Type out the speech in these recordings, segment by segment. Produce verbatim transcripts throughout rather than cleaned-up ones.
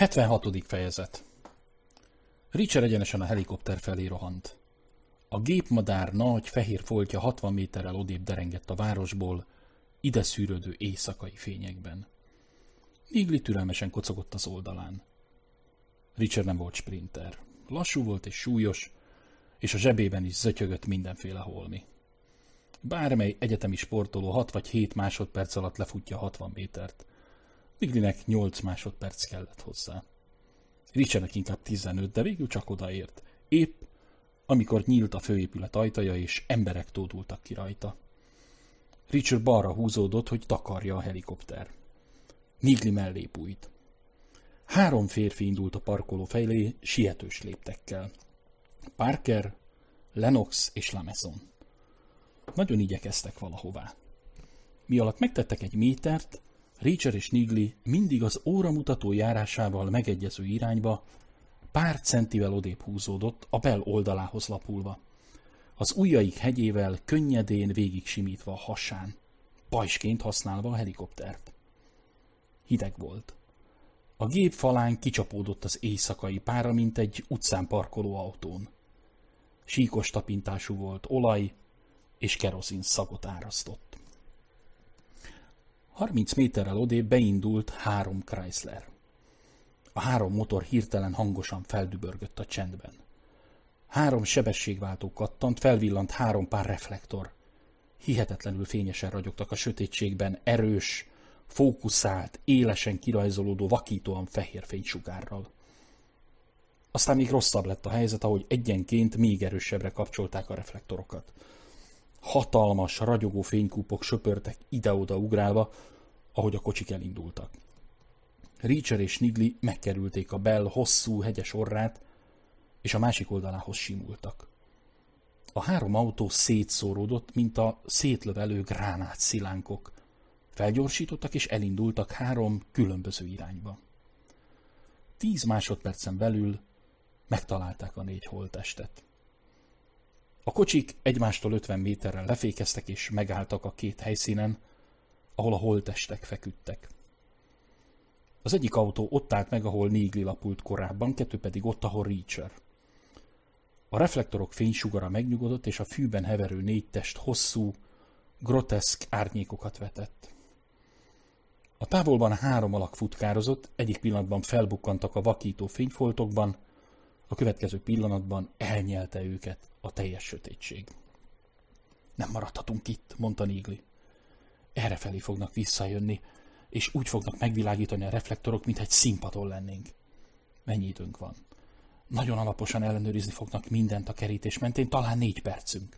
hetvenhatodik fejezet. Richard egyenesen a helikopter felé rohant. A gépmadár nagy, fehér foltja hatvan méterrel odébb derengett a városból, ide szűrődő éjszakai fényekben. Neagley türelmesen kocogott az oldalán. Richard nem volt sprinter. Lassú volt és súlyos, és a zsebében is zötyögött mindenféle holmi. Bármely egyetemi sportoló hat vagy hét másodperc alatt lefutja hatvan métert. Neagleynek nyolc másodperc kellett hozzá. Richardnek inkább tizenöt, de végül csak odaért. Épp, amikor nyílt a főépület ajtaja, és emberek tódultak ki rajta. Richard balra húzódott, hogy takarja a helikopter. Neagley mellé bújt. Három férfi indult a parkoló felé sietős léptekkel. Parker, Lennox és Lameson. Nagyon igyekeztek valahová. Mi alatt megtettek egy métert, Richard és Neagley mindig az óramutató járásával megegyező irányba pár centivel odébb húzódott, a bel oldalához lapulva. Az ujjaik hegyével könnyedén végig simítva a hasán, pajsként használva a helikoptert. Hideg volt. A gép falán kicsapódott az éjszakai pára, mint egy utcán parkoló autón. Síkos tapintású volt olaj, és kerozin szagot árasztott. harminc méterrel odébb beindult három Chrysler. A három motor hirtelen hangosan feldübörgött a csendben. Három sebességváltó kattant, felvillant három pár reflektor. Hihetetlenül fényesen ragyogtak a sötétségben, erős, fókuszált, élesen kirajzolódó, vakítóan fehér fénysugárral. Aztán még rosszabb lett a helyzet, ahogy egyenként még erősebbre kapcsolták a reflektorokat. Hatalmas, ragyogó fénykúpok söpörtek ide-oda ugrálva, ahogy a kocsik elindultak. Richard és Neagley megkerülték a Bell hosszú, hegyes orrát, és a másik oldalához simultak. A három autó szétszóródott, mint a szétlövelő gránát szilánkok. Felgyorsítottak és elindultak három különböző irányba. Tíz másodpercen belül megtalálták a négy holttestet. A kocsik egymástól ötven méterrel lefékeztek és megálltak a két helyszínen, ahol a holttestek feküdtek. Az egyik autó ott állt meg, ahol Neagley lapult korábban, kettő pedig ott, ahol Richard. A reflektorok fénysugara megnyugodott, és a fűben heverő négy test hosszú, groteszk árnyékokat vetett. A távolban három alak futkározott, egyik pillanatban felbukkantak a vakító fényfoltokban, a következő pillanatban elnyelte őket a teljes sötétség. Nem maradhatunk itt, mondta Neagley. Errefelé fognak visszajönni, és úgy fognak megvilágítani a reflektorok, mintha egy színpadon lennénk. Mennyi időnk van? Nagyon alaposan ellenőrizni fognak mindent a kerítés mentén, talán négy percünk.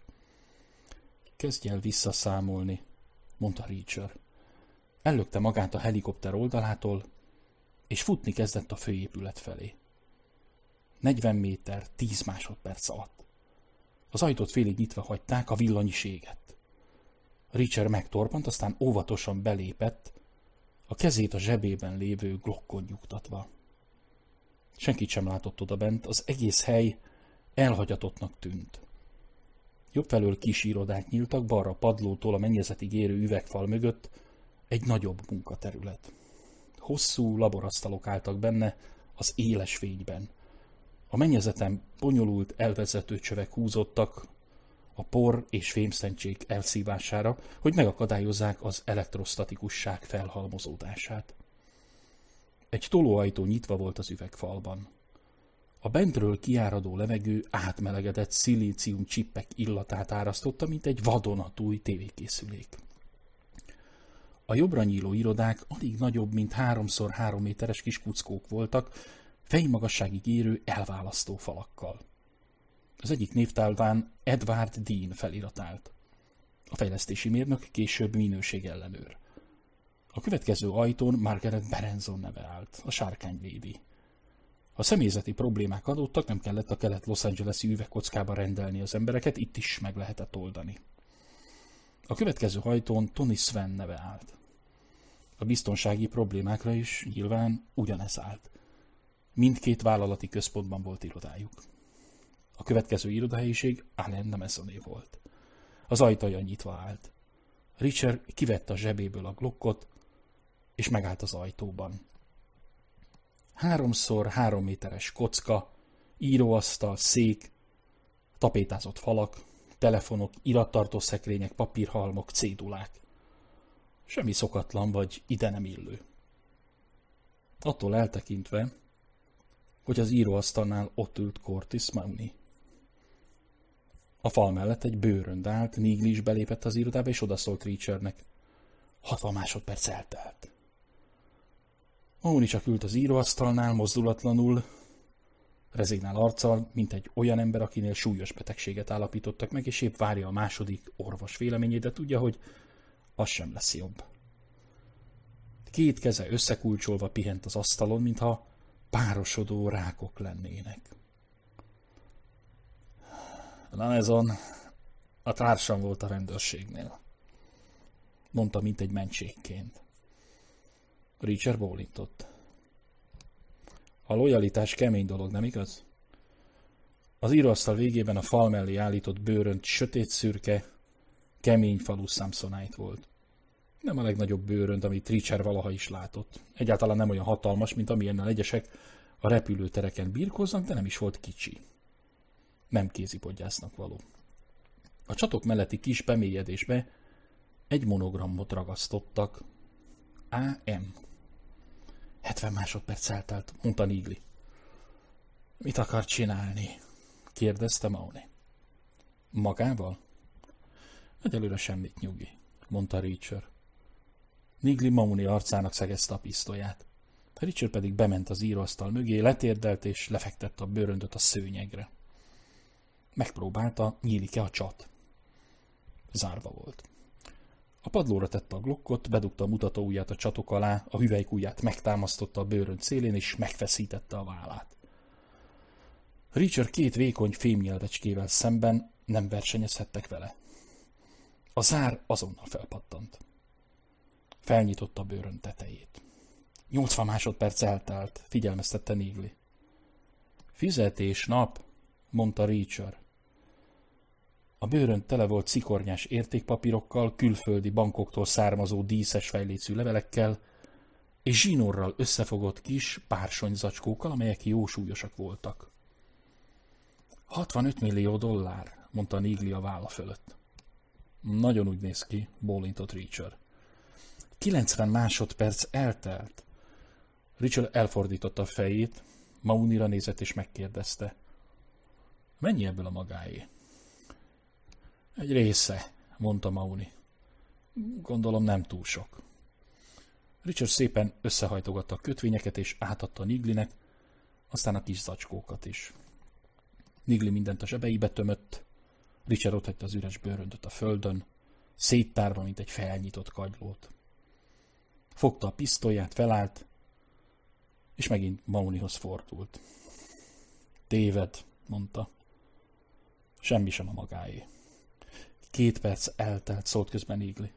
Kezdj el visszaszámolni, mondta Richard. Ellökte magát a helikopter oldalától, és futni kezdett a főépület felé. negyven méter, tíz másodperc alatt. Az ajtót félig nyitva hagyták, a villany is égett. Richard megtorpant, aztán óvatosan belépett, a kezét a zsebében lévő Glockon nyugtatva. Senkit sem látott odabent, az egész hely elhagyatottnak tűnt. Jobb felől kis irodák nyíltak, balra a padlótól a mennyezetig érő üvegfal mögött egy nagyobb munkaterület. Hosszú laborasztalok álltak benne az éles fényben. A mennyezeten bonyolult elvezető csövek húzódtak a por és fémszentség elszívására, hogy megakadályozzák az elektrostatikusság felhalmozódását. Egy tolóajtó nyitva volt az üvegfalban. A bentről kiáradó levegő átmelegedett szilícium csippek illatát árasztotta, mint egy vadonatúj tévékészülék. A jobbra nyíló irodák alig nagyobb, mint háromszor három méteres kis kuckók voltak, fejmagasságig érő elválasztó falakkal. Az egyik névtálván Edward Dean felirat állt. A fejlesztési mérnök, később minőségellenőr. A következő ajtón Margaret Berenson neve állt, a sárkányvédi. Ha személyzeti problémák adódtak, nem kellett a kelet-Los Angeles-i üvegkockába rendelni az embereket, itt is meg lehetett oldani. A következő ajtón Tony Swan neve állt. A biztonsági problémákra is nyilván ugyanez állt. Mindkét vállalati központban volt irodájuk. A következő irodahelyiség Allen Lamesoné volt. Az ajtaja nyitva állt. Richard kivette a zsebéből a Glockot, és megállt az ajtóban. Háromszor három méteres kocka, íróasztal, szék, tapétázott falak, telefonok, irattartó szekrények, papírhalmok, cédulák. Semmi szokatlan vagy ide nem illő. Attól eltekintve, hogy az íróasztalnál ott ült Curtis Mahoney. A fal mellett egy bőrönd állt, Neagley is belépett az irodába, és odaszólt Reachernek. hatvan másodperc eltelt. Mahoney csak ült az íróasztalnál, mozdulatlanul, rezignál arccal, mint egy olyan ember, akinél súlyos betegséget állapítottak meg, és épp várja a második orvos véleményét, de tudja, hogy az sem lesz jobb. Két keze összekulcsolva pihent az asztalon, mintha párosodó rákok lennének. Lanezon a társam volt a rendőrségnél, mondta, mint egy mentségként. Reacher bólintott. A lojalitás kemény dolog, nem igaz? Az íróasztal végében a fal mellé állított bőrönt sötét szürke, kemény falú Samsonite volt. Nem a legnagyobb bőrönt, amit Reacher valaha is látott. Egyáltalán nem olyan hatalmas, mint amilyennel egyesek a repülőtereken birkóznak, de nem is volt kicsi. Nem kézipodgyásznak való. A csatok melletti kis bemélyedésbe egy monogramot ragasztottak. á em. hetven másodperc eltelt, mondta Neagley. Mit akar csinálni? Kérdezte Mahoney. Magával? Egyelőre semmit, nyugi, mondta Reacher. Neagley Mahoney arcának szegezte a pisztolyát. Reacher pedig bement az íróasztal mögé, letérdelt és lefektette a bőröndöt a szőnyegre. Megpróbálta, nyílik-e a csat. Zárva volt. A padlóra tette a glokkot, bedugta a mutatóujját a csatok alá, a hüvelykujját megtámasztotta a bőrönd szélén, és megfeszítette a vállát. Reacher két vékony fémnyelvecskével szemben nem versenyezhettek vele. A zár azonnal felpattant. Felnyitotta a bőrönd tetejét. nyolcvan másodperc eltelt, figyelmeztette Neagley. Fizetés nap, mondta Reacher. A bőrönd tele volt cikornyás értékpapírokkal, külföldi bankoktól származó díszes fejlécű levelekkel, és zsinórral összefogott kis pársonyzacskókkal, amelyek jó súlyosak voltak. hatvanöt millió dollár, mondta Neagley a válla fölött. Nagyon úgy néz ki, bólintott Reacher. kilencven másodperc eltelt. Reacher elfordította a fejét, Mahoneyra nézett és megkérdezte. Mennyi ebből a magáé? Egy része, mondta Mahoney. Gondolom nem túl sok. Reacher szépen összehajtogatta a kötvényeket és átadta Neagleynek, aztán a kis zacskókat is. Neagley mindent a zsebeibe tömött, Reacher otthagyta az üres bőröndöt a földön, széttárva, mint egy felnyitott kagylót. Fogta a pisztolyát, felállt, és megint Mahoneyhoz fordult. Téved, mondta. Semmi sem a magáé. Két perc eltelt, szólt közben Neagley.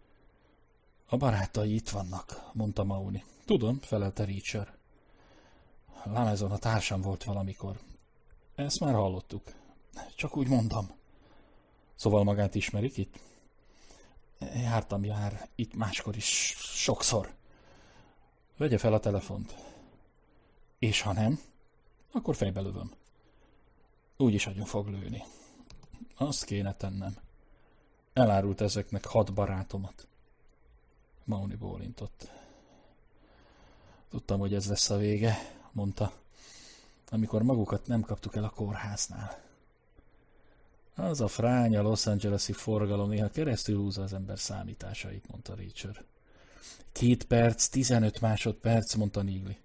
A barátai itt vannak, mondta Mahoney. Tudom, felelte Reacher. Lanezon a társam volt valamikor. Ezt már hallottuk. Csak úgy mondom. Szóval magát ismerik itt? Jártam jár itt máskor is sokszor. Vegye fel a telefont. És ha nem, akkor fejbe lövöm. Úgyis agyon fog lőni. Azt kéne tennem. Elárult ezeknek hat barátomat. Mahoney bólintott. Tudtam, hogy ez lesz a vége, mondta, amikor magukat nem kaptuk el a kórháznál. Az a fránya Los Angeles-i forgalom néha keresztül húzza az ember számításait, mondta Reacher. Két perc, tizenöt másodperc, mondta Neagley.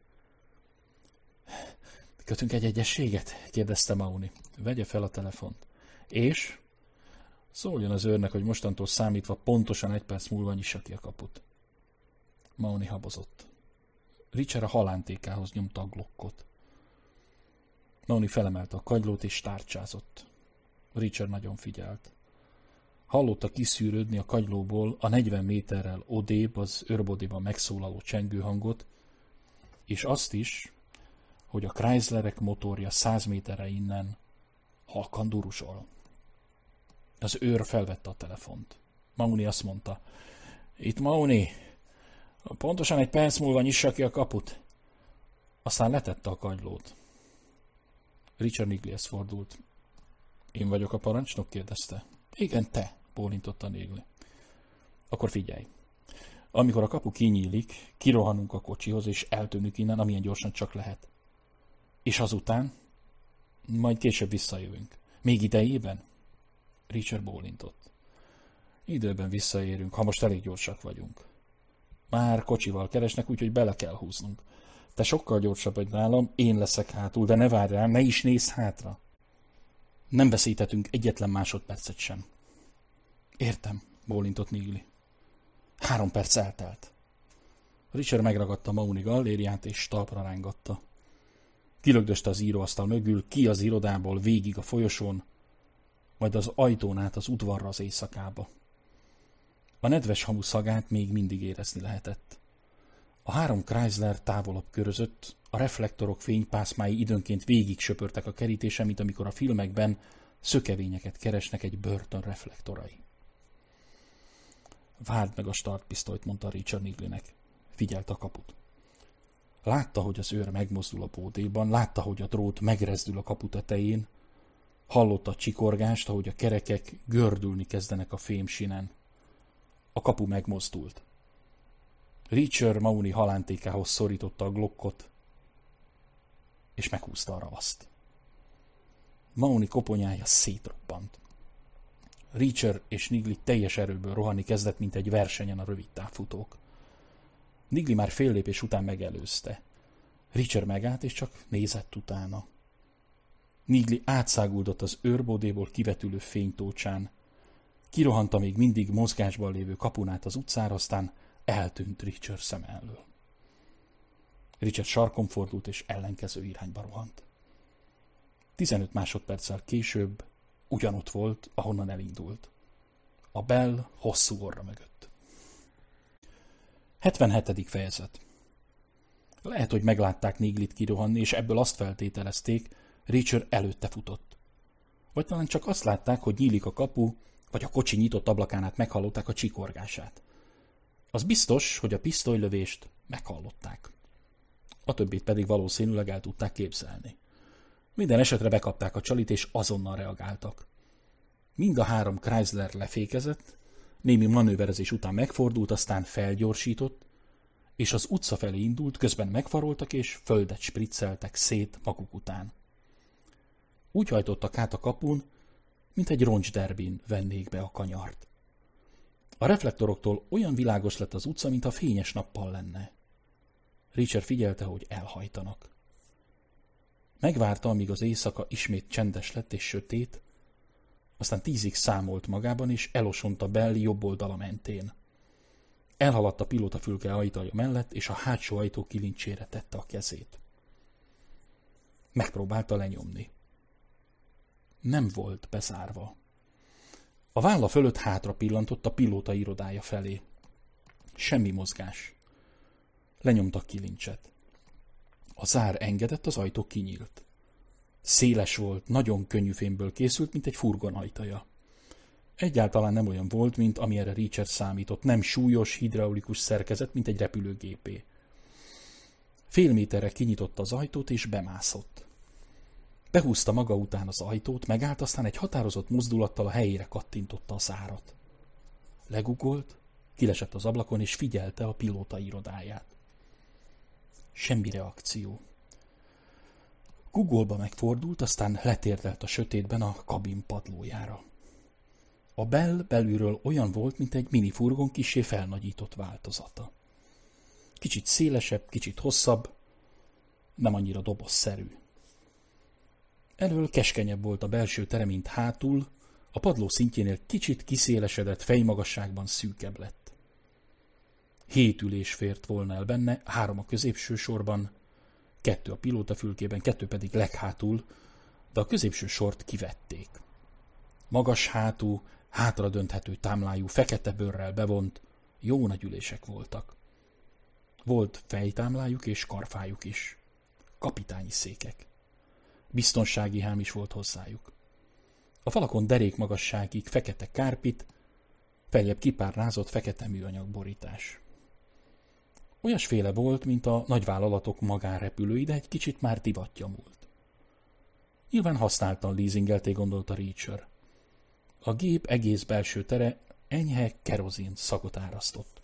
Kötünk egy egyességet? Kérdezte Mahoney. Vegye fel a telefont. És? Szóljon az őrnek, hogy mostantól számítva pontosan egy perc múlva nyissa ki a kaput. Mahoney habozott. Reacher a halántékához nyomta a glokkot. Mahoney felemelte a kagylót és tárcsázott. Reacher nagyon figyelt. Hallotta kiszűrődni a kagylóból a negyven méterrel odébb az őrbódéban megszólaló csengőhangot, és azt is, hogy a Chryslerek motorja száz méterre innen halkan durusol. Az őr felvette a telefont. Mahoney azt mondta, itt Mahoney, pontosan egy perc múlva nyissa ki a kaput. Aztán letette a kagylót. Richard Niglihez fordult. Én vagyok a parancsnok? Kérdezte. Igen, te, bólintotta Nigli. Akkor figyelj. Amikor a kapu kinyílik, kirohanunk a kocsihoz, és eltűnünk innen, amilyen gyorsan csak lehet. És azután? Majd később visszajövünk. Még idejében? Richard bólintott. Időben visszaérünk, ha most elég gyorsak vagyunk. Már kocsival keresnek, úgyhogy bele kell húznunk. Te sokkal gyorsabb vagy nálam, én leszek hátul, de ne várj rám, ne is nézz hátra. Nem veszíthetünk egyetlen másodpercet sem. Értem, bólintott Nigli. Három perc eltelt. Richard megragadta Mahoney gallériát és talpra rángatta. Kilögdöste az íróasztal mögül, ki az irodából, végig a folyosón, majd az ajtón át az udvarra az éjszakába. A nedves hamu szagát még mindig érezni lehetett. A három Chrysler távolabb körözött, a reflektorok fénypászmái időnként végig söpörtek a kerítésen, mint amikor a filmekben szökevényeket keresnek egy börtön reflektorai. Várd meg a startpisztolyt, mondta Richard Niglinek. Figyelt a kaput. Látta, hogy az őr megmozdul a bódéban, látta, hogy a drót megrezdül a kapu tetején, hallotta a csikorgást, ahogy a kerekek gördülni kezdenek a fémsinen. A kapu megmozdult. Richard Mahoney halántékához szorította a glokkot, és meghúzta a ravaszt. Mahoney koponyája szétroppant. Richard és Nigli teljes erőből rohanni kezdett, mint egy versenyen a rövidtávfutók. Nigli már fél lépés után megelőzte. Richard megállt, és csak nézett utána. Nigli átszáguldott az őrbódéból kivetülő fénytócsán. Kirohanta még mindig mozgásban lévő kapun át az utcára, aztán eltűnt Richard szem elől. Richard sarkon fordult, és ellenkező irányba rohant. Tizenöt másodperccel később ugyanott volt, ahonnan elindult. A Bell hosszú orra mögött. hetvenhetedik fejezet. Lehet, hogy meglátták Niglit kirohanni, és ebből azt feltételezték, Richard előtte futott. Vagy talán csak azt látták, hogy nyílik a kapu, vagy a kocsi nyitott ablakán át meghallották a csikorgását. Az biztos, hogy a pisztolylövést meghallották. A többit pedig valószínűleg el tudták képzelni. Minden esetre bekapták a csalit, és azonnal reagáltak. Mind a három Chrysler lefékezett, némi manőverezés után megfordult, aztán felgyorsított, és az utca felé indult, közben megfaroltak, és földet spricceltek szét maguk után. Úgy hajtottak át a kapun, mint egy roncsderbin vennék be a kanyart. A reflektoroktól olyan világos lett az utca, mintha fényes nappal lenne. Richard figyelte, hogy elhajtanak. Megvárta, amíg az éjszaka ismét csendes lett és sötét, aztán tízig számolt magában, és elosont a Bell jobb oldala mentén. Elhaladt a pilótafülke ajtaja mellett, és a hátsó ajtó kilincsére tette a kezét. Megpróbálta lenyomni. Nem volt bezárva. A válla fölött hátra pillantott a pilóta irodája felé. Semmi mozgás. Lenyomta a kilincset. A zár engedett, az ajtó kinyílt. Széles volt, nagyon könnyű fémből készült, mint egy furgon ajtaja. Egyáltalán nem olyan volt, mint amire Richard számított, nem súlyos, hidraulikus szerkezet, mint egy repülőgépé. Fél méterre kinyitotta az ajtót, és bemászott. Behúzta maga után az ajtót, megállt, aztán egy határozott mozdulattal a helyére kattintotta a zárat. Legugolt, kilesett az ablakon, és figyelte a pilóta irodáját. Semmi reakció. Googolba megfordult, aztán letérdelt a sötétben a kabin padlójára. A Bell belülről olyan volt, mint egy minifurgon kissé felnagyított változata. Kicsit szélesebb, kicsit hosszabb, nem annyira dobozszerű. Elől keskenyebb volt a belső tere, mint hátul, a padló szintjénél kicsit kiszélesedett, fejmagasságban szűkebb lett. Hét ülés fért volna el benne, három a középső sorban, kettő a pilótafülkében, kettő pedig leghátul, de a középső sort kivették. Magas hátú, hátra dönthető támlájú, fekete bőrrel bevont, jó nagy ülések voltak. Volt fejtámlájuk és karfájuk is. Kapitányi székek. Biztonsági hám is volt hozzájuk. A falakon derék magasságig fekete kárpit, feljebb kipárnázott fekete műanyag borítás. Olyasféle volt, mint a nagyvállalatok magánrepülői, de egy kicsit már divatja múlt. Nyilván használtan leasingelték, gondolta Reacher. A gép egész belső tere enyhe kerozin szagot árasztott.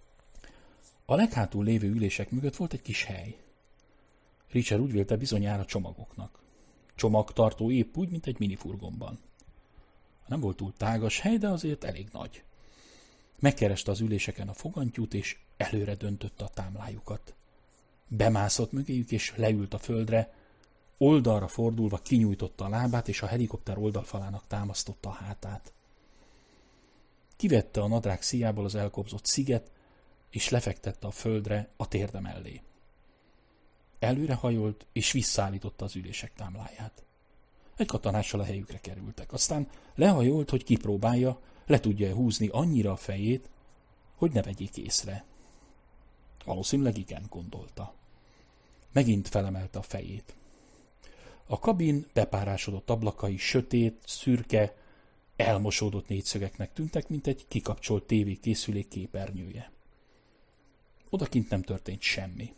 A leghátul lévő ülések mögött volt egy kis hely. Reacher úgy vélte, bizonyára csomagoknak. Csomagtartó épp úgy, mint egy minifurgonban. Nem volt túl tágas hely, de azért elég nagy. Megkereste az üléseken a fogantyút, és előre döntötte a támlájukat. Bemászott mögéjük, és leült a földre, oldalra fordulva kinyújtotta a lábát, és a helikopter oldalfalának támasztotta a hátát. Kivette a nadrág szíjából az elkobzott sziget, és lefektette a földre a térde mellé. Előrehajolt, és visszaállította az ülések támláját. Egy katonással a helyükre kerültek. Aztán lehajolt, hogy kipróbálja, le tudja húzni annyira a fejét, hogy ne vegyék észre. Valószínűleg igen, gondolta. Megint felemelte a fejét. A kabin bepárásodott ablakai sötét, szürke, elmosódott négyszögeknek tűntek, mint egy kikapcsolt tévékészülék képernyője. Odakint nem történt semmi.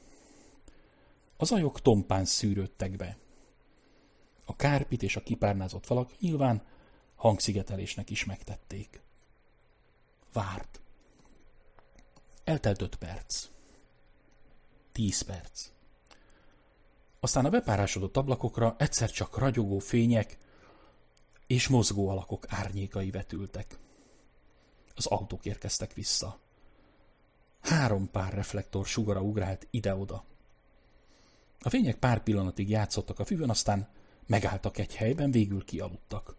Az ajok tompán szűrődtek be. A kárpit és a kipárnázott falak nyilván hangszigetelésnek is megtették. Várt. Eltelt öt perc. Tíz perc. Aztán a bepárásodott ablakokra egyszer csak ragyogó fények és mozgó alakok árnyékai vetültek. Az autók érkeztek vissza. Három pár reflektor sugara ugrált ide-oda. A fények pár pillanatig játszottak a füvön, aztán megálltak egy helyben, végül kialudtak.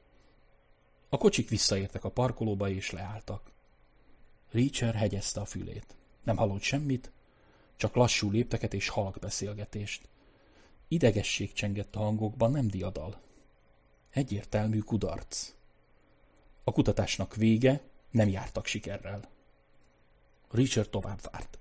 A kocsik visszaértek a parkolóba és leálltak. Reacher hegyezte a fülét. Nem hallott semmit, csak lassú lépteket és halk beszélgetést. Idegesség csengett a hangokban, nem diadal. Egyértelmű kudarc. A kutatásnak vége, nem jártak sikerrel. Reacher tovább várt.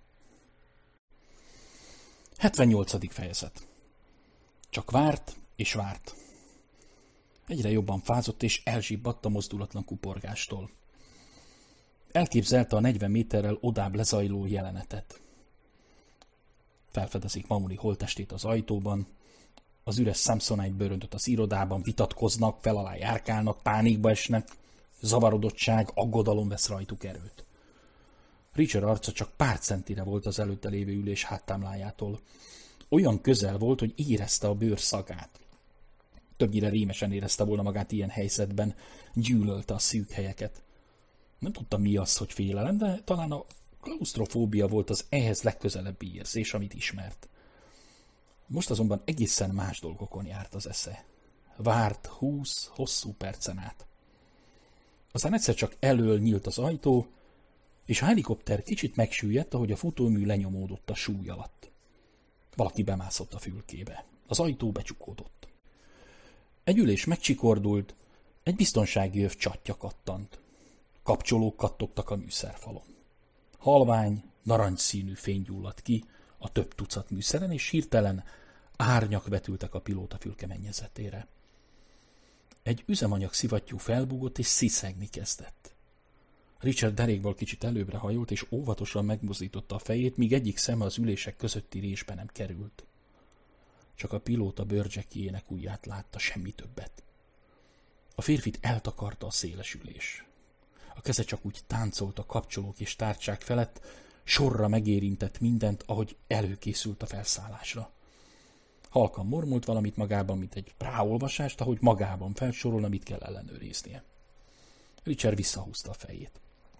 hetvennyolcadik fejezet. Csak várt és várt. Egyre jobban fázott és elzsibbadt a mozdulatlan kuporgástól. Elképzelte a negyven méterrel odább lezajló jelenetet. Felfedezik Mamuli holttestét az ajtóban, az üres Samsonite bőröndöt az irodában, vitatkoznak, fel alá járkálnak, pánikba esnek, zavarodottság, aggodalom vesz rajtuk erőt. Reacher arca csak pár centire volt az előtte lévő ülés háttámlájától. Olyan közel volt, hogy érezte a bőr szagát. Többnyire rémesen érezte volna magát ilyen helyzetben, gyűlölte a szűk helyeket. Nem tudta, mi az, hogy félelem, de talán a klausztrofóbia volt az ehhez legközelebbi érzés, amit ismert. Most azonban egészen más dolgokon járt az esze. Várt húsz hosszú percen át. Aztán egyszer csak elől nyílt az ajtó, és a helikopter kicsit megsüllyedt, ahogy a futómű lenyomódott a súly alatt. Valaki bemászott a fülkébe. Az ajtó becsukódott. Egy ülés megcsikordult, egy biztonsági öv csatja kattant. Kapcsolók kattogtak a műszerfalon. Halvány, narancsszínű fény gyulladt ki a több tucat műszeren, és hirtelen árnyak vetültek a pilóta fülke mennyezetére. Egy üzemanyag szivattyú felbúgott és sziszegni kezdett. Richard derékból kicsit előbbre hajolt, és óvatosan megmozdította a fejét, míg egyik szeme az ülések közötti résbe nem került. Csak a pilóta bőrcsekjének ujját látta, semmi többet. A férfit eltakarta a széles ülés. A keze csak úgy táncolt a kapcsolók és tárcsák felett, sorra megérintett mindent, ahogy előkészült a felszállásra. Halkan mormolt valamit magában, mint egy ráolvasást, ahogy magában felsorolna, mit kell ellenőriznie. Richard visszahúzta a fejét.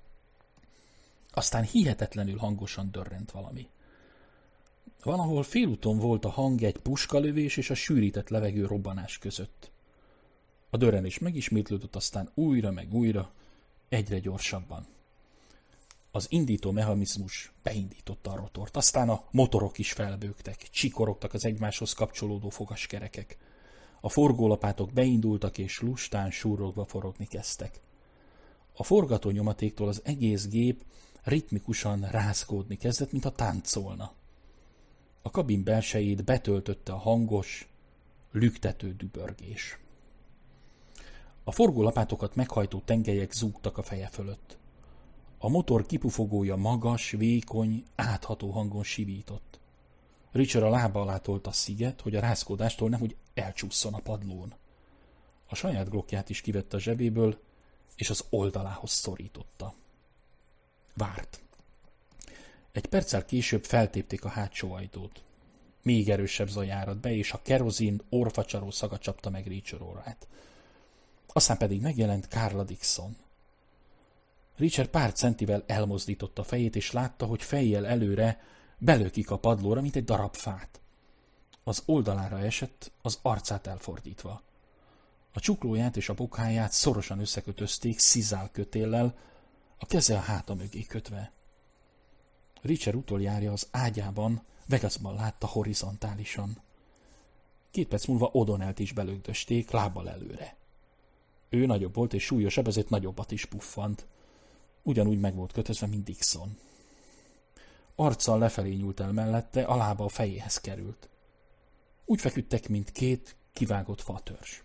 Aztán hihetetlenül hangosan dörrent valami. Valahol félúton volt a hang egy puskalövés és a sűrített levegő robbanás között. A dörrenés megismétlődött, aztán újra meg újra, egyre gyorsabban. Az indító mechanizmus beindította a rotort, aztán a motorok is felbőgtek, csikorogtak az egymáshoz kapcsolódó fogaskerekek. A forgólapátok beindultak és lustán súrogva forogni kezdtek. A forgatónyomatéktól az egész gép ritmikusan rázkódni kezdett, mintha táncolna. A kabin belsejét betöltötte a hangos, lüktető dübörgés. A forgólapátokat meghajtó tengelyek zúgtak a feje fölött. A motor kipufogója magas, vékony, átható hangon sivított. Richard a lába alá tolt a sziget, hogy a rázkódástól nehogy elcsússzon a padlón. A saját glokkját is kivette a zsebéből, és az oldalához szorította. Várt. Egy perccel később feltépték a hátsó ajtót. Még erősebb zaj árad be, és a kerozin orfacsaró szaga csapta meg Richard orrát. Aztán pedig megjelent Carla Dixon. Richard pár centivel elmozdította a fejét, és látta, hogy fejjel előre belökik a padlóra, mint egy darab fát. Az oldalára esett, az arcát elfordítva. A csuklóját és a bokáját szorosan összekötözték szizál kötéllel, a keze a háta mögé kötve. Richard utoljára az ágyában, Vegasban látta horizontálisan. Két perc múlva O'Donnellt is belögdösték, lábbal előre. Ő nagyobb volt és súlyosabb, ezért nagyobbat is puffant. Ugyanúgy meg volt kötözve, mint Dixon. Arccal lefelé nyúlt el mellette, a lába a fejéhez került. Úgy feküdtek, mint két kivágott fatörzs.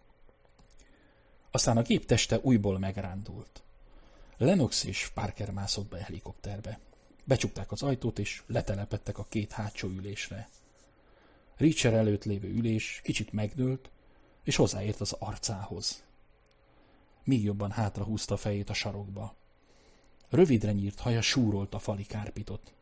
Aztán a gép teste újból megrándult. Lennox és Parker mászott be a helikopterbe. Becsukták az ajtót, és letelepedtek a két hátsó ülésre. Richard előtt lévő ülés kicsit megdőlt, és hozzáért az arcához. Még jobban hátrahúzta a fejét a sarokba. Rövidre nyírt haja súrolt a fali kárpitot.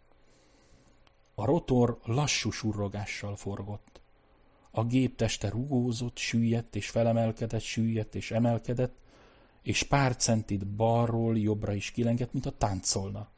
A rotor lassú surrogással forgott. A gép teste rugózott, süllyedt és felemelkedett, süllyedt és emelkedett, és pár centit balról jobbra is kilengett, mint a táncolna.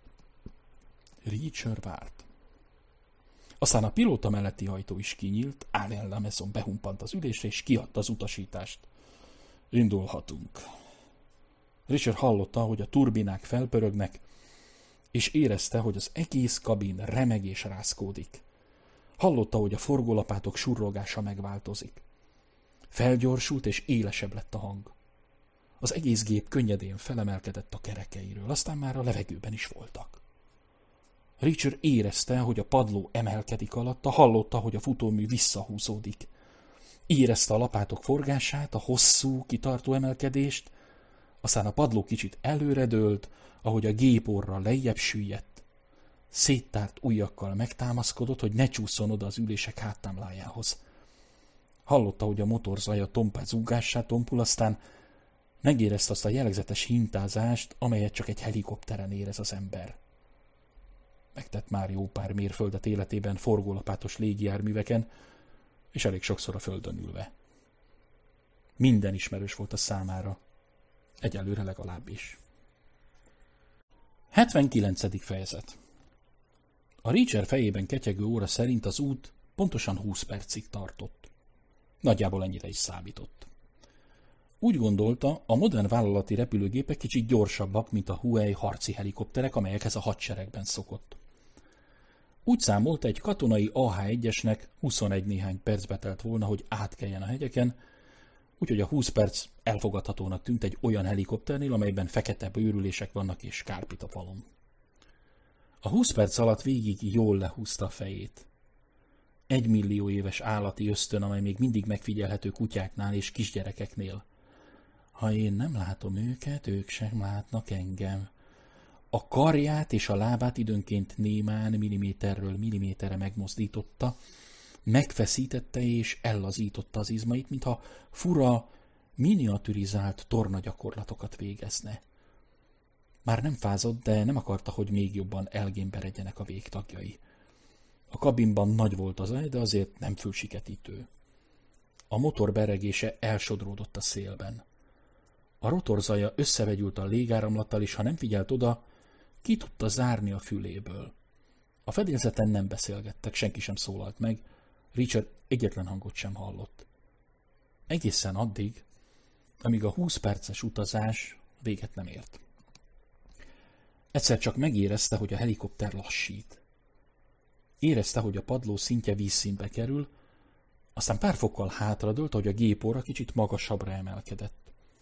Richard várt. Aztán a pilóta melletti ajtó is kinyílt, Alain Lamasson behumpant az ülésre, és kiadta az utasítást. Indulhatunk. Richard hallotta, hogy a turbinák felpörögnek, és érezte, hogy az egész kabin remeg és rázkódik. Hallotta, hogy a forgólapátok surrogása megváltozik. Felgyorsult, és élesebb lett a hang. Az egész gép könnyedén felemelkedett a kerekeiről, aztán már a levegőben is voltak. Richard érezte, hogy a padló emelkedik alatta, hallotta, hogy a futómű visszahúzódik. Érezte a lapátok forgását, a hosszú, kitartó emelkedést, aztán a padló kicsit előredőlt, ahogy a géporra lejjebb süllyedt. Széttárt ujjakkal megtámaszkodott, hogy ne csúszson oda az ülések háttámlájához. Hallotta, hogy a motor zaja tompát zúgássá tompul, aztán megérezte azt a jellegzetes hintázást, amelyet csak egy helikopteren érez az ember. Megtett már jó pár mérföldet életében forgólapátos légijárműveken, és elég sokszor a földön ülve. Minden ismerős volt a számára. Egyelőre legalábbis. hetvenkilencedik fejezet. A Richard fejében ketyegő óra szerint az út pontosan húsz percig tartott. Nagyjából ennyire is számított. Úgy gondolta, a modern vállalati repülőgépek kicsit gyorsabbak, mint a Huey harci helikopterek, amelyekhez a hadseregben szokott. Úgy számolta, egy katonai á há egyesnek huszonegy néhány percbe telt volna, hogy átkeljen a hegyeken, úgyhogy a húsz perc elfogadhatónak tűnt egy olyan helikopternél, amelyben fekete bőrülések vannak és kárpit a falon. A húsz perc alatt végig jól lehúzta a fejét. Egy millió éves állati ösztön, amely még mindig megfigyelhető kutyáknál és kisgyerekeknél. Ha én nem látom őket, ők sem látnak engem. A karját és a lábát időnként némán milliméterről milliméterre megmozdította, megfeszítette és ellazította az izmait, mintha fura, miniaturizált tornagyakorlatokat végezne. Már nem fázott, de nem akarta, hogy még jobban elgémberedjenek a végtagjai. A kabinban nagy volt az aj, de azért nem fülsiketítő. A motor beregése elsodródott a szélben. A rotor zaja összevegyült a légáramlattal, és ha nem figyelt oda, ki tudta zárni a füléből. A fedélzeten nem beszélgettek, senki sem szólalt meg, Richard egyetlen hangot sem hallott. Egészen addig, amíg a húsz perces utazás véget nem ért. Egyszer csak megérezte, hogy a helikopter lassít. Érezte, hogy a padló szintje vízszintbe kerül, aztán pár fokkal hátradőlt, ahogy a gépóra kicsit magasabbra emelkedett.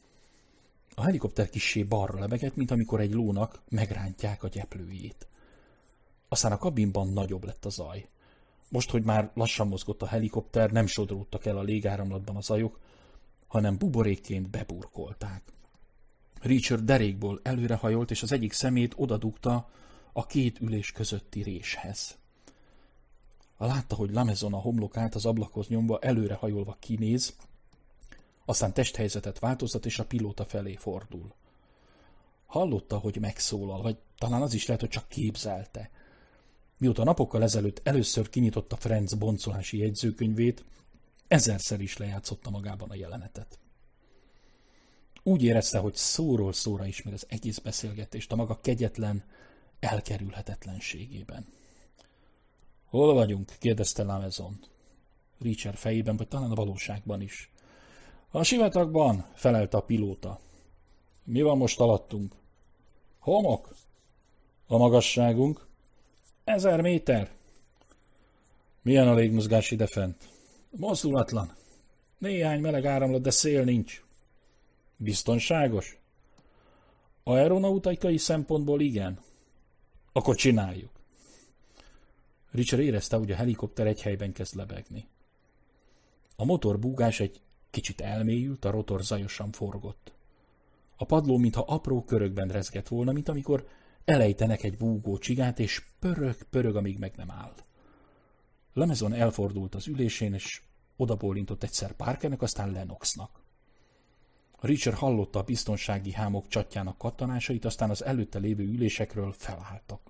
A helikopter kissé balra lebegett, mint amikor egy lónak megrántják a gyeplőjét. Aztán a kabinban nagyobb lett a zaj. Most, hogy már lassan mozgott a helikopter, nem sodródtak el a légáramlatban a zajok, hanem buborékként beburkolták. Reacher derékból előrehajolt, és az egyik szemét odadugta a két ülés közötti réshez. Látta, hogy Lamezon a homlokát az ablakhoz nyomva előrehajolva kinéz, aztán testhelyzetet változtat, és a pilóta felé fordul. Hallotta, hogy megszólal, vagy talán az is lehet, hogy csak képzelte. Mióta napokkal ezelőtt először kinyitotta Franz boncolási jegyzőkönyvét, ezerszer is lejátszotta magában a jelenetet. Úgy érezte, hogy szóról szóra ismer az egész beszélgetést a maga kegyetlen, elkerülhetetlenségében. Hol vagyunk? Kérdezte Lamezon. Reacher fejében, vagy talán a valóságban is. A sivatagban, felelte a pilóta. Mi van most alattunk? Homok? A magasságunk? Ezer méter. Milyen a légmozgás idefent? Mozdulatlan. Néhány meleg áramlat, de szél nincs. Biztonságos? Aeronautikai szempontból igen. Akkor csináljuk. Richard érezte, hogy a helikopter egy helyben kezd lebegni. A motorbúgás egy kicsit elmélyült, a rotor zajosan forgott. A padló mintha apró körökben rezgett volna, mint amikor elejtenek egy búgó csigát, és pörög, pörög, amíg meg nem áll. Lamezon elfordult az ülésén, és odabólintott egyszer Parkernek, aztán Lennoxnak. Richard hallotta a biztonsági hámok csatjának kattanásait, aztán az előtte lévő ülésekről felálltak.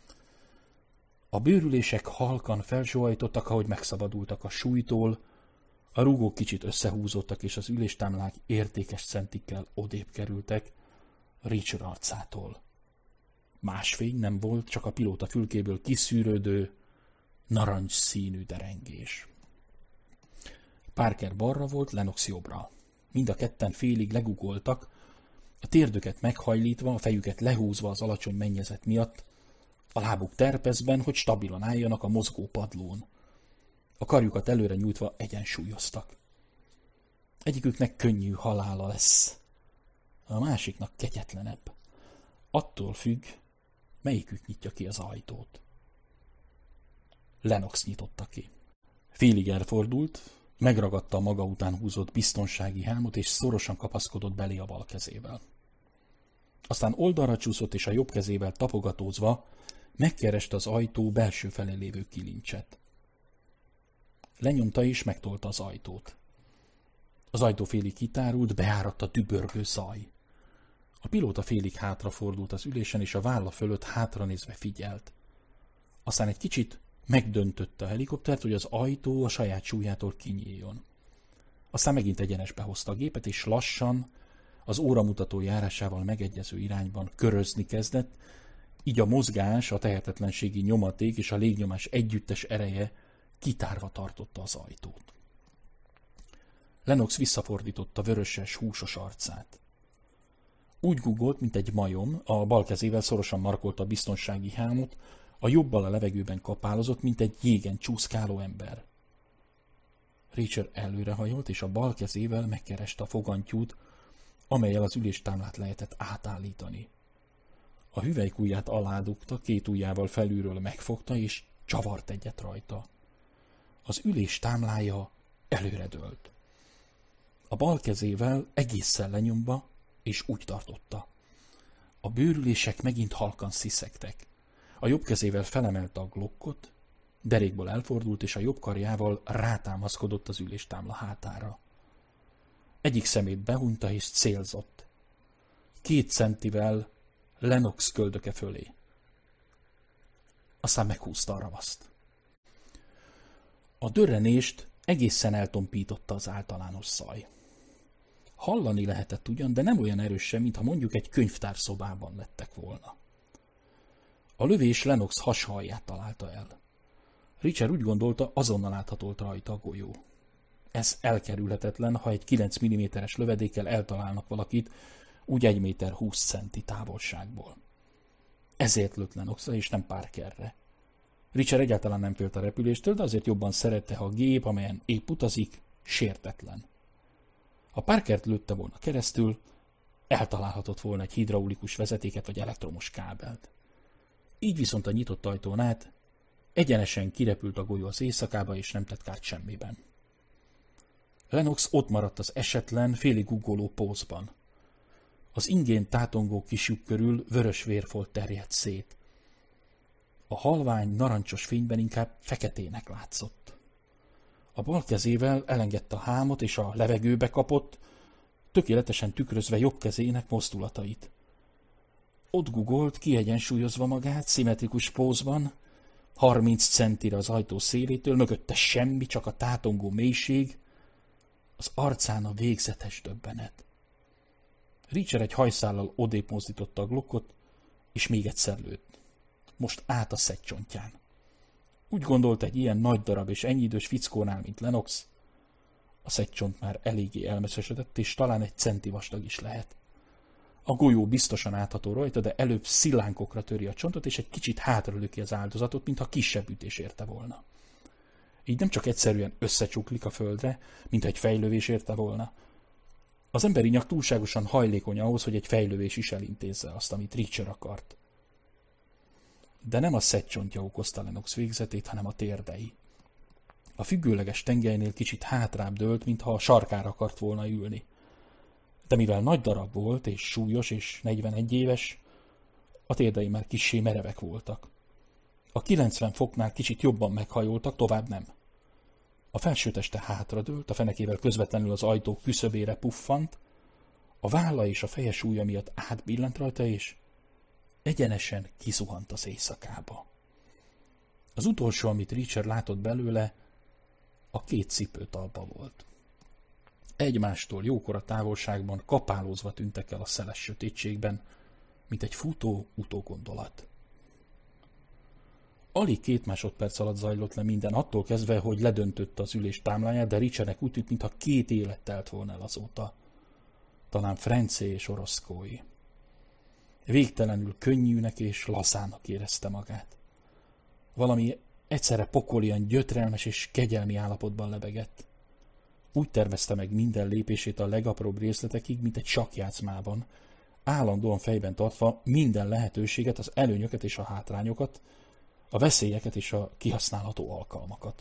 A bőrülések halkan felsóhajtottak, ahogy megszabadultak a súlytól, a rúgók kicsit összehúzódtak, és az üléstámlák értékes centikkel odébb kerültek Richard arcától. Más fény nem volt, csak a pilóta fülkéből kiszűrődő, narancs színű derengés. Parker balra volt, Lennox jobbra. Mind a ketten félig legugoltak, a térdüket meghajlítva, a fejüket lehúzva az alacsony mennyezet miatt, a lábuk terpezben, hogy stabilan álljanak a mozgó padlón. A karjukat előre nyújtva egyensúlyoztak. Egyiküknek könnyű halála lesz, a másiknak kegyetlenebb. Attól függ, melyikük nyitja ki az ajtót. Lennox nyitotta ki. Félig elfordult, megragadta a maga után húzott biztonsági helmut, és szorosan kapaszkodott belé a bal kezével. Aztán oldalra csúszott, és a jobb kezével tapogatózva megkereste az ajtó belső felé lévő kilincset. Lenyomta és megtolta az ajtót. Az ajtó félig kitárult, beáradt a dübörgő zaj. A pilóta félig hátrafordult az ülésen, és a válla fölött hátranézve figyelt. Aztán egy kicsit megdöntötte a helikoptert, hogy az ajtó a saját súlyától kinyíljon. Aztán megint egyenesbe hozta a gépet, és lassan, az óramutató járásával megegyező irányban körözni kezdett, így a mozgás, a tehetetlenségi nyomaték és a légnyomás együttes ereje kitárva tartotta az ajtót. Lennox visszafordította vöröses, húsos arcát. Úgy guggolt, mint egy majom, a bal kezével szorosan markolta a biztonsági hámot, a jobbal a levegőben kapálozott, mint egy jégen csúszkáló ember. Richard előrehajolt, és a bal kezével megkereste a fogantyút, amellyel az üléstámlát lehetett átállítani. A hüvelykujját aládugta, két ujjával felülről megfogta, és csavart egyet rajta. Az ülés támlája előredőlt. A bal kezével egészen lenyomva, és úgy tartotta. A bőrülések megint halkan sziszegtek. A jobb kezével felemelte a glokkot, derékból elfordult, és a jobb karjával rátámaszkodott az üléstámla hátára. Egyik szemét behunyta, és célzott. Két centivel Lennox köldöke fölé. Aztán meghúzta a ravaszt. A dörrenést egészen eltompította az általános zaj. Hallani lehetett ugyan, de nem olyan erősen, mintha mondjuk egy könyvtárszobában lettek volna. A lövés Lennox hashalját találta el. Richard úgy gondolta, azonnal áthatolt rajta a golyó. Ez elkerülhetetlen, ha egy kilenc milliméteres lövedékkel eltalálnak valakit, úgy egy méter húsz centi távolságból. Ezért lőtt Lennoxra, és nem Parkerre. Richard egyáltalán nem félt a repüléstől, de azért jobban szerette, ha a gép, amelyen épp utazik, sértetlen. Ha Parkert lőtte volna keresztül, eltalálhatott volna egy hidraulikus vezetéket vagy elektromos kábelt. Így viszont a nyitott ajtón át egyenesen kirepült a golyó az éjszakába, és nem tett kárt semmiben. Lennox ott maradt az esetlen, félig guggoló pózban. Az ingén tátongó kis lyuk körül vörös vérfolt terjedt szét. A halvány, narancsos fényben inkább feketének látszott. A bal kezével elengedte a hámot, és a levegőbe kapott, tökéletesen tükrözve jobb kezének mozdulatait. Ott gugolt, kiegyensúlyozva magát, szimmetrikus pózban, harminc centire az ajtó szélétől, mögötte semmi, csak a tátongó mélység, az arcán a végzetes döbbenet. Reacher egy hajszállal odébb mozdította a Glockot, és még egyszer lőtt. Most át a szegcsontján. Úgy gondolt, egy ilyen nagy darab és ennyi idős fickónál, mint Lennox, a szegcsont már eléggé elmeszesedett, és talán egy centi vastag is lehet. A golyó biztosan átható rajta, de előbb szilánkokra töri a csontot, és egy kicsit hátralő ki az áldozatot, mintha kisebb ütés érte volna. Így nem csak egyszerűen összecsuklik a földre, mint egy fejlövés érte volna. Az emberi nyak túlságosan hajlékony ahhoz, hogy egy fejlövés is elintézze azt, amit Reacher akart. De nem a szegcsontja okozta Lennox végzetét, hanem a térdei. A függőleges tengelynél kicsit hátrább dőlt, mintha a sarkára akart volna ülni. De mivel nagy darab volt, és súlyos, és negyvenegy éves, a térdei már kissé merevek voltak. A kilencven foknál kicsit jobban meghajoltak, tovább nem. A felső teste hátradőlt, a fenekével közvetlenül az ajtó küszöbére puffant, a válla és a feje súlya miatt átbillent rajta, és egyenesen kizuhant az éjszakába. Az utolsó, amit Reacher látott belőle, a két cipőtalpa volt. Egymástól jókora távolságban kapálózva tűntek el a szeles sötétségben, mint egy futó utógondolat. Alig két másodperc alatt zajlott le minden, attól kezdve, hogy ledöntötte az ülés támláját, de Reachernek úgy tűnt, mintha két élet telt volna el azóta. Talán Frencé és Orozkói. Végtelenül könnyűnek és lazának érezte magát. Valami egyszerre pokolian gyötrelmes és kegyelmi állapotban lebegett. Úgy tervezte meg minden lépését a legapróbb részletekig, mint egy sakkjátszmában, állandóan fejben tartva minden lehetőséget, az előnyöket és a hátrányokat, a veszélyeket és a kihasználható alkalmakat.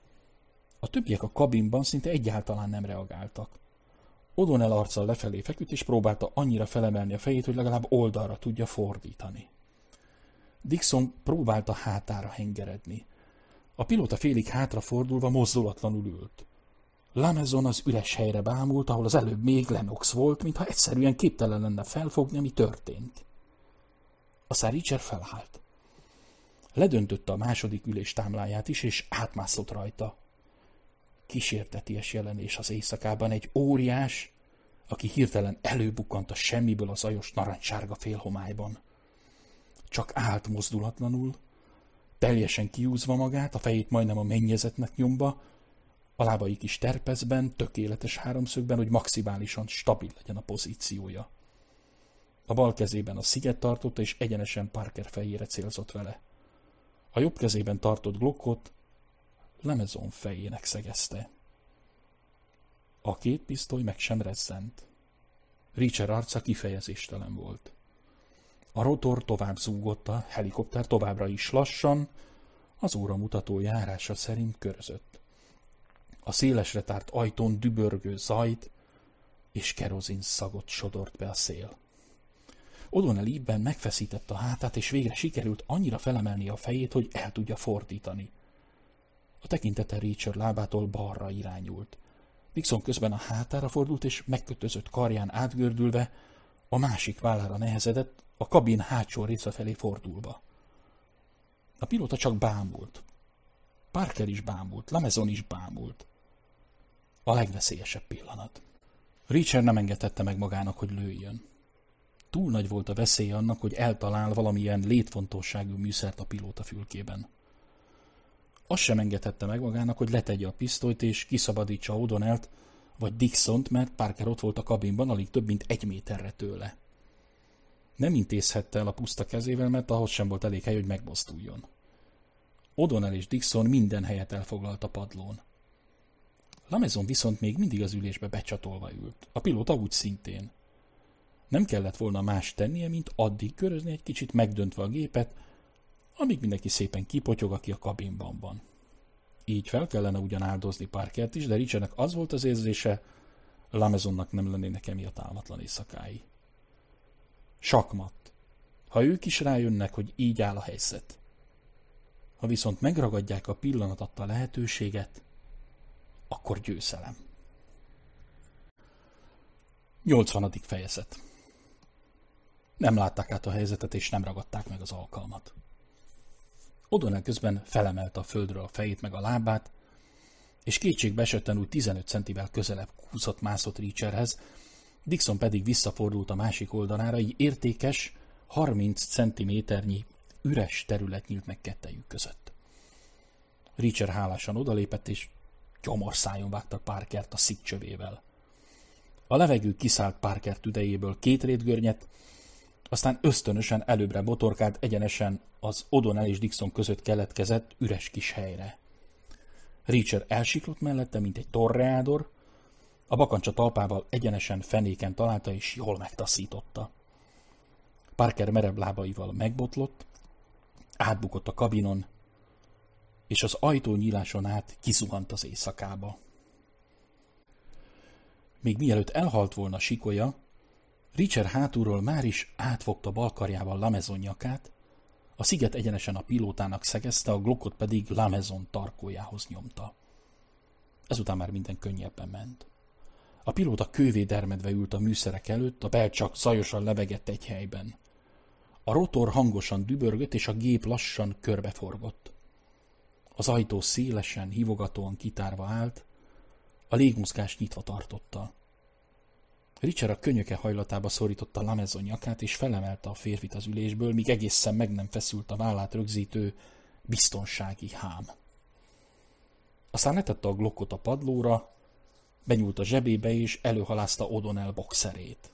A többiek a kabinban szinte egyáltalán nem reagáltak. O'Donnell arccal lefelé feküdt, és próbálta annyira felemelni a fejét, hogy legalább oldalra tudja fordítani. Dixon próbálta hátára hengeredni. A pilóta félig hátrafordulva mozdulatlanul ült. Lamezon az üres helyre bámult, ahol az előbb még Lennox volt, mintha egyszerűen képtelen lenne felfogni, mi történt. Aztán Reacher felállt. Ledöntötte a második ülés támláját is, és átmászott rajta. Kísérteties jelenés az éjszakában, egy óriás, aki hirtelen előbukkant a semmiből a zajos narancssárga félhomályban. Csak állt mozdulatlanul, teljesen kiúzva magát, a fejét majdnem a mennyezetnek nyomva, a lábai kis terpezben, tökéletes háromszögben, hogy maximálisan stabil legyen a pozíciója. A bal kezében a sziget tartotta, és egyenesen Parker fejére célzott vele. A jobb kezében tartott Glockot Lamezon fejének szegezte. A két pisztoly meg sem rezzent. Reacher arca kifejezéstelen volt. A rotor tovább zúgott, a helikopter továbbra is lassan, az óramutató járása szerint körözött. A szélesre tárt ajtón dübörgő zajt és kerozin szagot sodort be a szél. O'Donnell íbben megfeszítette a hátát, és végre sikerült annyira felemelni a fejét, hogy el tudja fordítani. A tekintete Reacher lábától balra irányult. Dixon közben a hátára fordult, és megkötözött karján átgördülve a másik vállára nehezedett, a kabin hátsó része felé fordulva. A pilóta csak bámult. Parker is bámult, Lamezon is bámult. A legveszélyesebb pillanat. Reacher nem engedhette meg magának, hogy lőjön. Túl nagy volt a veszély annak, hogy eltalál valamilyen létfontosságú műszert a pilóta fülkében. Azt sem engedhette meg magának, hogy letegye a pisztolyt és kiszabadítsa O'Donnellt vagy Dixont, mert Parker ott volt a kabinban, alig több mint egy méterre tőle. Nem intézhette el a puszta kezével, mert ahhoz sem volt elég hely, hogy megmozduljon. O'Donnell és Dixon minden helyet elfoglalt a padlón. Lamezon viszont még mindig az ülésbe becsatolva ült. A pilóta úgy szintén. Nem kellett volna más tennie, mint addig körözni egy kicsit megdöntve a gépet, amíg mindenki szépen kipotyog, aki a kabinban van. Így fel kellene ugyan áldozni Parkert is, de Reachernek az volt az érzése, Lamezonnak nem lennének emiatt álmatlan éjszakái. Sakmat. Ha ők is rájönnek, hogy így áll a helyzet. Ha viszont megragadják a pillanat adta lehetőséget, akkor győzelem. nyolcvanadik fejezet. Nem látták át a helyzetet, és nem ragadták meg az alkalmat. O'Donnell közben felemelte a földről a fejét meg a lábát, és kétségbe esetten úgy tizenöt centivel közelebb kúszott-mászott Reacherhez, Dixon pedig visszafordult a másik oldalára, így értékes, harminc centiméternyi üres terület nyílt meg kettejük között. Reacher hálásan odalépett, és gyomorszájon vágta Parkert a szikcsövével. A levegő kiszállt Parker tüdejéből két rétgörnyet, aztán ösztönösen előbbre botorkált egyenesen az O'Donnell és Dixon között keletkezett üres kis helyre. Reacher elsiklott mellette, mint egy torreádor, a bakancsa talpával egyenesen fenéken találta és jól megtaszította. Parker merev lábaival megbotlott, átbukott a kabinon, és az ajtó nyíláson át kizuhant az éjszakába. Még mielőtt elhalt volna sikolya, Reacher hátulról már is átfogta bal karjával Lamezon nyakát, a sziget egyenesen a pilótának szegezte, a Glockot pedig Lamezon tarkójához nyomta. Ezután már minden könnyebben ment. A pilóta kővé dermedve ült a műszerek előtt, a belcsak zajosan levegett egy helyben. A rotor hangosan dübörgött, és a gép lassan körbeforgott. Az ajtó szélesen, hívogatóan kitárva állt, a légmozgást nyitva tartotta. Reacher a könyöke hajlatába szorította Lamezon nyakát, és felemelte a férfit az ülésből, míg egészen meg nem feszült a vállát rögzítő biztonsági hám. Aztán letette a Glockot a padlóra, benyúlt a zsebébe, és előhalázta O'Donnell boxerét.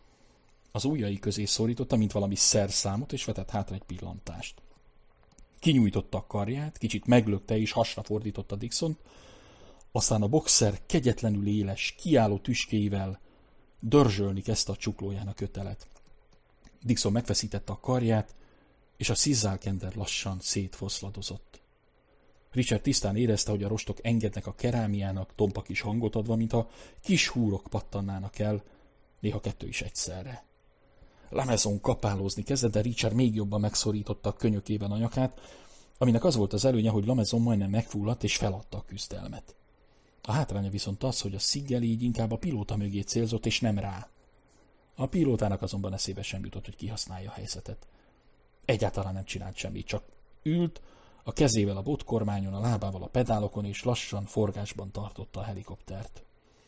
Az ujjai közé szorította, mint valami szerszámot, és vetett hátra egy pillantást. Kinyújtotta a karját, kicsit meglökte és hasra fordította Dixont, aztán a boxer kegyetlenül éles, kiálló tüskéivel dörzsölni kezdte a csuklóján a kötelet. Dixon megfeszítette a karját, és a szizzálkender lassan szétfoszladozott. Richard tisztán érezte, hogy a rostok engednek a kerámiának, tompa kis hangot adva, mintha kis húrok pattannának el, néha kettő is egyszerre. Lamezon kapálózni kezdett, de Richard még jobban megszorította a könyökében a nyakát, aminek az volt az előnye, hogy Lamezon majdnem megfulladt és feladta a küzdelmet. A hátránya viszont az, hogy a sziggel így inkább a pilóta mögé célzott, és nem rá. A pilótának azonban eszébe sem jutott, hogy kihasználja a helyzetet. Egyáltalán nem csinált semmit, csak ült, a kezével a botkormányon, a lábával a pedálokon, és lassan forgásban tartotta a helikoptert.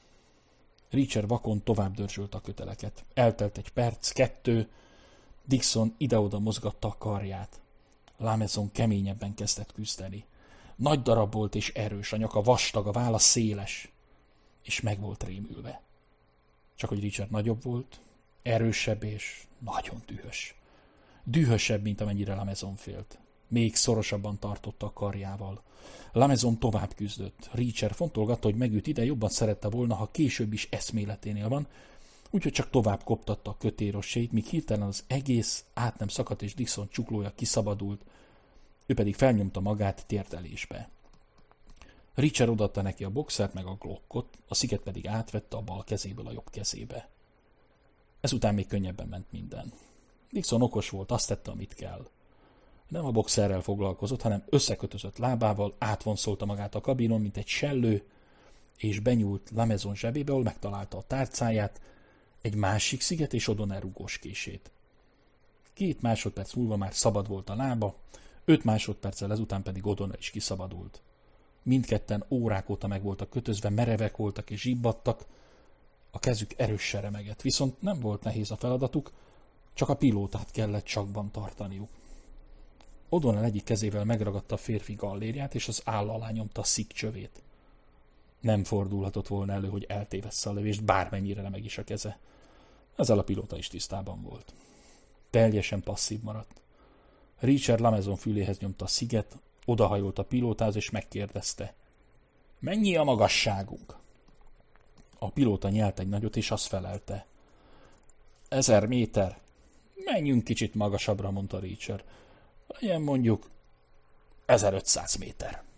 Reacher vakon tovább dörzsölt a köteleket. Eltelt egy perc, kettő, Dixon ide-oda mozgatta a karját. Lamezon keményebben kezdett küzdeni. Nagy darab volt és erős, a nyaka vastag, a válla széles, és meg volt rémülve. Csak hogy Richard nagyobb volt, erősebb és nagyon dühös. Dühösebb, mint amennyire Lamezon félt. Még szorosabban tartotta a karjával. Lamezon tovább küzdött. Reacher fontolgatta, hogy megüt ide, jobban szerette volna, ha később is eszméleténél van, úgyhogy csak tovább koptatta a kötérossait, míg hirtelen az egész át nem szakadt, és Dixon csuklója kiszabadult, ő pedig felnyomta magát térdelésbe. Reacher odaadta neki a boxert meg a Glockot, a sziget pedig átvette a bal kezéből a jobb kezébe. Ezután még könnyebben ment minden. Dixon okos volt, azt tette, amit kell. Nem a boxerrel foglalkozott, hanem összekötözött lábával átvonszolta magát a kabinon, mint egy sellő, és benyúlt Lamezon zsebébe, ahol megtalálta a tárcáját, egy másik sziget és O'Donnell rugóskését. Két másodperc múlva már szabad volt a lába, öt másodperccel ezután pedig O'Donnell is kiszabadult. Mindketten órák óta meg voltak kötözve, merevek voltak és zsibbadtak, a kezük erősen remegett, viszont nem volt nehéz a feladatuk, csak a pilótát kellett csakban tartaniuk. O'Donnell egyik kezével megragadta a férfi gallérját, és az áll alá nyomta a szik csövét. Nem fordulhatott volna elő, hogy eltévessze a lövést, bármennyire remeg is a keze. Ezzel a pilóta is tisztában volt. Teljesen passzív maradt. Reacher Lamezon füléhez nyomta a sziget, odahajolt a pilótához, és megkérdezte. Mennyi a magasságunk? A pilóta nyelt egy nagyot, és azt felelte. Ezer méter. Menjünk kicsit magasabbra, mondta Reacher. Legyen mondjuk ezerötszáz méter.